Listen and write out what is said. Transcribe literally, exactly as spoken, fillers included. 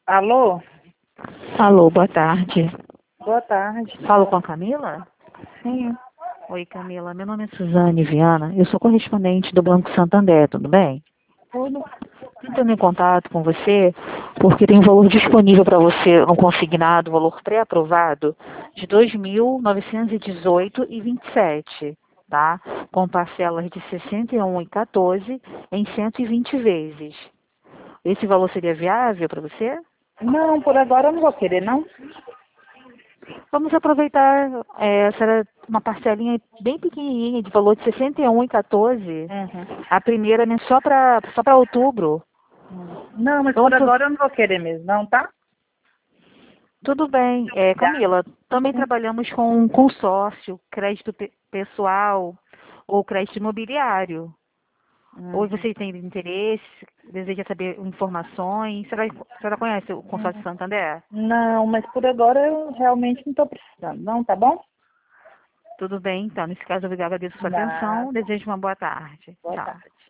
Alô? Alô, boa tarde. Boa tarde. Falo com a Camila? Sim. Oi, Camila. Meu nome é Suzane Viana. Eu sou correspondente do Banco Santander, tudo bem? Tudo. Entrando em contato com você porque tem um valor disponível para você no consignado, valor pré-aprovado, de dois mil novecentos e dezoito reais e vinte e sete, tá? Com parcelas de sessenta e um reais e quatorze em cento e vinte vezes. Esse valor seria viável para você? Não, por agora eu não vou querer, não. Vamos aproveitar, é, essa era uma parcelinha bem pequenininha, de valor de sessenta e um reais e quatorze. Uhum. A primeira, né, só para só para outubro. Não, mas por Vamos pro- agora eu não vou querer mesmo, não, tá? Tudo bem. É, Obrigada. Camila, também trabalhamos com consórcio, crédito pe- pessoal ou crédito imobiliário. Ou Uhum. você tem interesse, deseja saber informações? Você, vai, a senhora conhece o consórcio Uhum. Santander? Não, mas por agora eu realmente não estou precisando, não, tá bom? Tudo bem, então. Nesse caso, eu agradeço a sua atenção. Nada. Desejo uma boa tarde. Boa Tchau. tarde.